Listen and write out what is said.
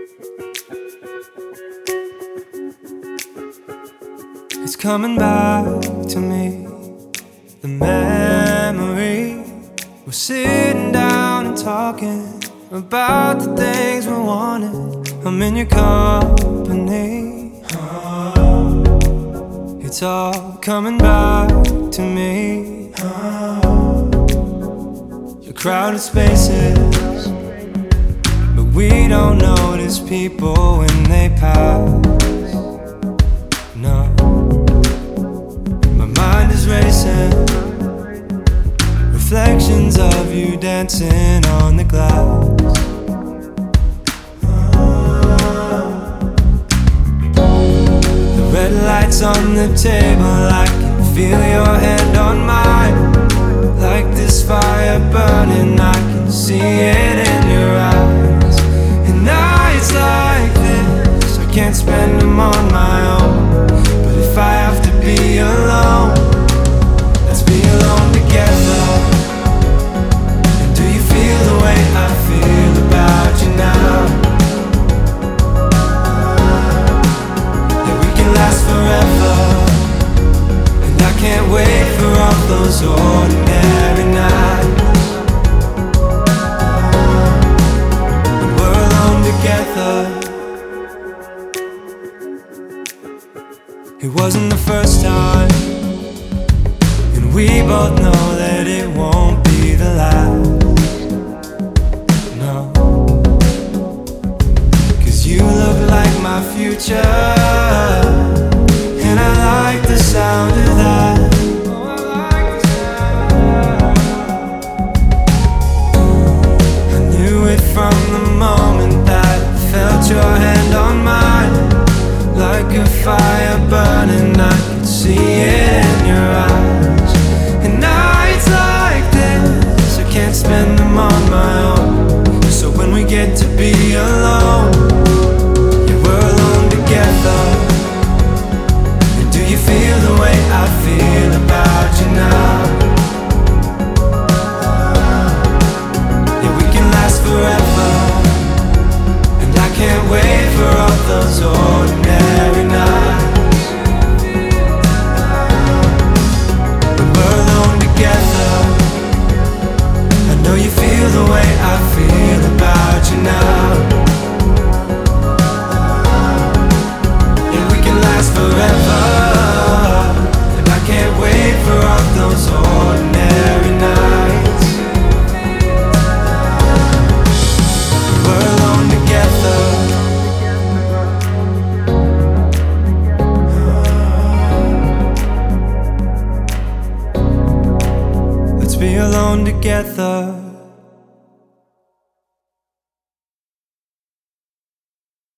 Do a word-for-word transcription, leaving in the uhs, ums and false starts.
It's coming back to me, the memory. We're sitting down and talking about the things we wanted. I'm in your company. It's all coming back to me. Your crowded spaces, but we don't notice people when they pass. No, my mind is racing, reflections of you dancing on the glass. The red lights on the table, I can feel your hand on mine. Like this fire burning, I can see it in your eyes. And nights like this, I can't spend them on my own. But if I have to be alone, let's be alone together. And do you feel the way I feel about you now? That we can last forever, and I can't wait for all those ordinary nights when we're alone together. It wasn't the first time, and we both know that it won't be the last. No, 'cause you look like my future, and I like the sound of that. I knew it from the moment that I felt your hand on mine. Like a fire burning, I could see it in your eyes. And nights like this, I can't spend them on my own. So when we get to be alone, yeah, we're alone together. And do you feel the way I feel about you now? Yeah, we can last forever, and I can't wait for all those ordinary nights when we're alone together. I know you feel the way I feel about you now. Yeah, we can last forever, and I can't wait for all those ordinary nights when we're alone together. Let's be alone together.